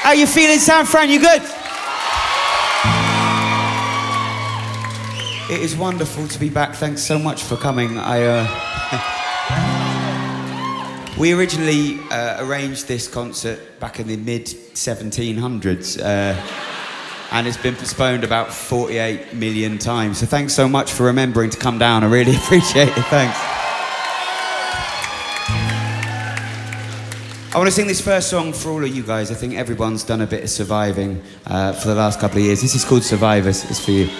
How you feeling, San Fran? You good? It is wonderful to be back. Thanks so much for coming. We originally arranged this concert back in the mid-1700s, and it's been postponed about 48 million times. So thanks so much for remembering to come down. I really appreciate it. Thanks. I want to sing this first song for all of you guys. I think everyone's done a bit of surviving for the last couple of years. This is called Survivors. It's for you.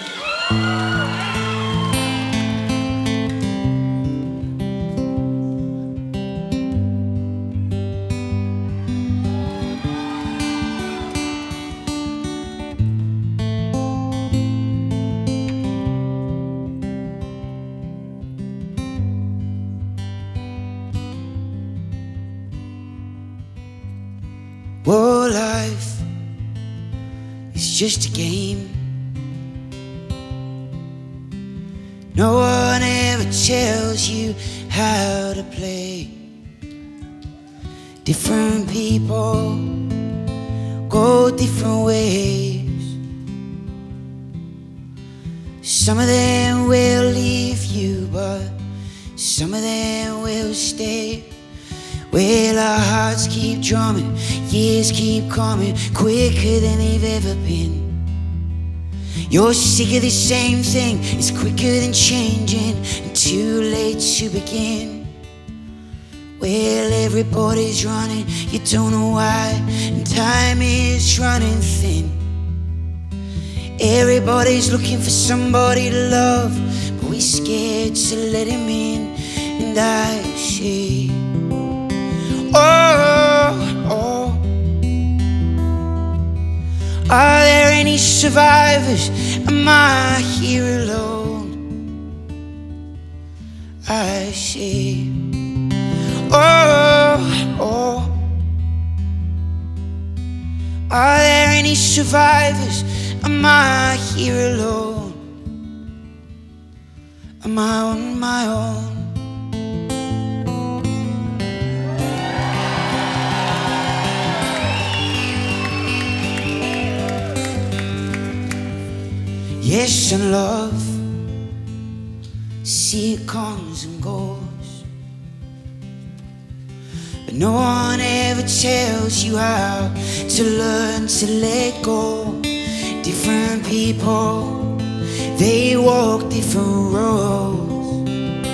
Oh, life is just a game. No one ever tells you how to play. Different people go different ways. Some of them will leave you, but some of them will stay. Well, our hearts keep drumming, years keep coming quicker than they've ever been. You're sick of the same thing, it's quicker than changing and too late to begin. Well, everybody's running, you don't know why, and time is running thin. Everybody's looking for somebody to love, but we're scared to let him in. And I say, oh, are there any survivors? Am I here alone? I say, oh, are there any survivors? Am I here alone? Am I on my own? Yes, and love, see it comes and goes, but no one ever tells you how to learn to let go. Different people, they walk different roads.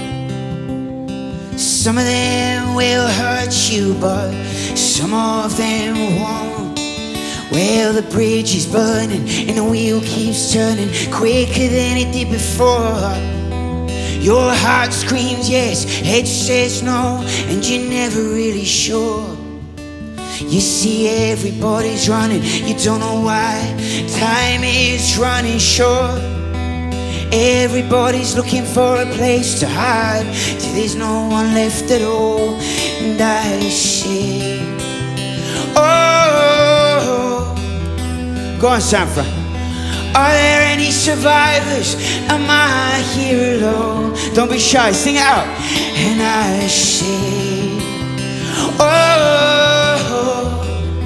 Some of them will hurt you, but some of them won't. Well, the bridge is burning and the wheel keeps turning quicker than it did before. Your heart screams yes, head says no, and you're never really sure. You see everybody's running, you don't know why, time is running short. Everybody's looking for a place to hide till there's no one left at all. And I say, oh, Go on, San Fran. are there any survivors? Am I here alone? Don't be shy, sing it out. And I say, oh,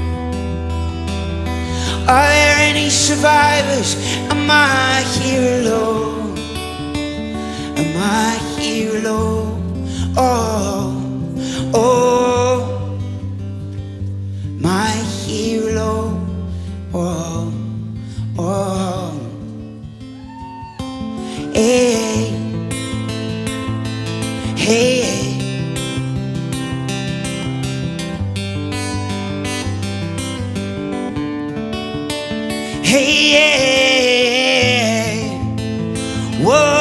are there any survivors? Am I here alone? Am I here alone? Oh, am I here alone? Oh, hey, hey, hey, whoa,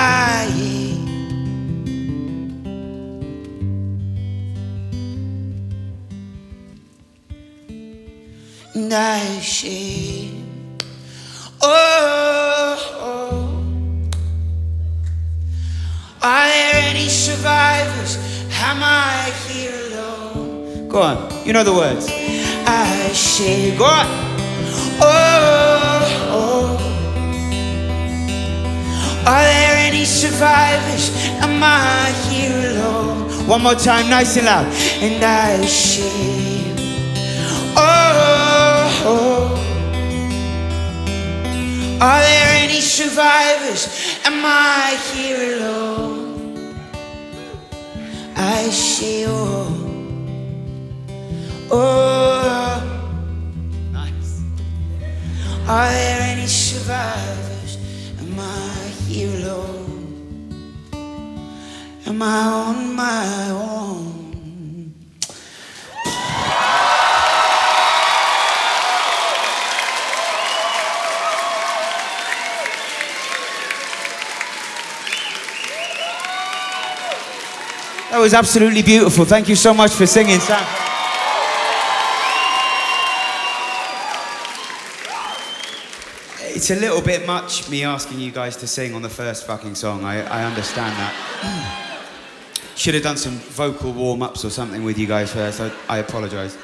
and I say, oh, are there any survivors? Am I here alone? Go on, you know the words. I say, Go on. oh, are there any survivors? Am I here alone? One more time, nice and loud. And I say, oh, Oh, are there any survivors? Am I here alone? I say, oh, oh. Nice. Are there any survivors? Am I here alone? Am I on my own? That was absolutely beautiful. Thank you so much for singing, Sam. It's a little bit much, me asking you guys to sing on the first fucking song. I understand that. Should have done some vocal warm-ups or something with you guys first. I apologise.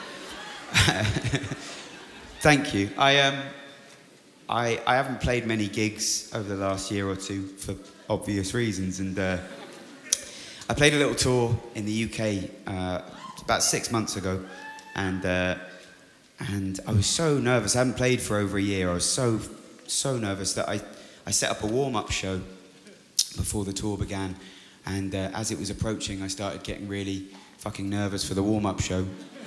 Thank you. I haven't played many gigs over the last year or two for obvious reasons, and I played a little tour in the UK about 6 months ago, and I was so nervous. I hadn't played for over a year. I was so nervous that I set up a warm-up show before the tour began, and as it was approaching, I started getting really fucking nervous for the warm-up show.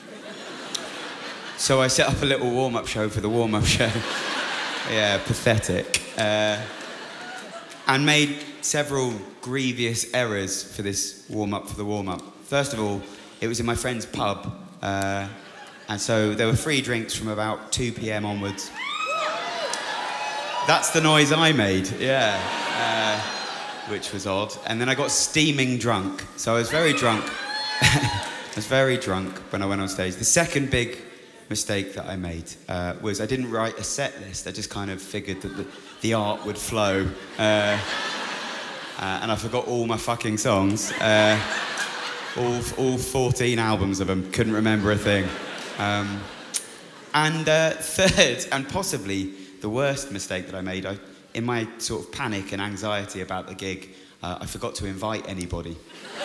So I set up a little warm-up show for the warm-up show. Yeah, pathetic. And made several grievous errors for this warm-up for the warm-up. First of all, it was in my friend's pub, and so there were free drinks from about 2 p.m. onwards. That's the noise I made, yeah, which was odd. And then I got steaming drunk, so I was very drunk. I was very drunk when I went on stage. The second big mistake that I made was I didn't write a set list. I just kind of figured that the art would flow. And I forgot all my fucking songs. All 14 albums of them. Couldn't remember a thing. And third, and possibly the worst mistake that I made, in my sort of panic and anxiety about the gig, I forgot to invite anybody.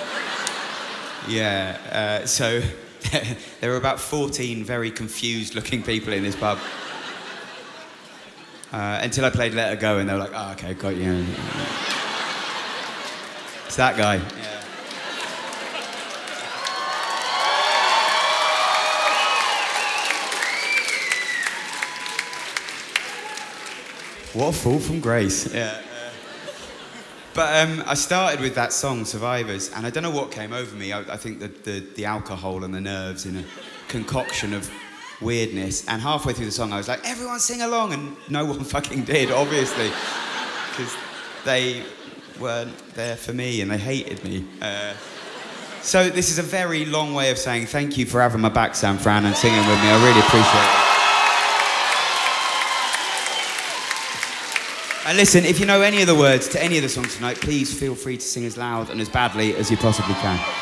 Yeah, so there were about 14 very confused-looking people in this pub. Until I played Let Her Go, and they were like, oh, okay, got you. It's that guy. Yeah. What a fall from grace. Yeah. But I started with that song, Survivors, and I don't know what came over me. I think that the alcohol and the nerves in a concoction of weirdness. And halfway through the song, I was like, everyone sing along, and no one fucking did, obviously, because they weren't there for me and they hated me. So this is a very long way of saying thank you for having my back, San Fran, and singing with me. I really appreciate it. And listen, if you know any of the words to any of the songs tonight, please feel free to sing as loud and as badly as you possibly can.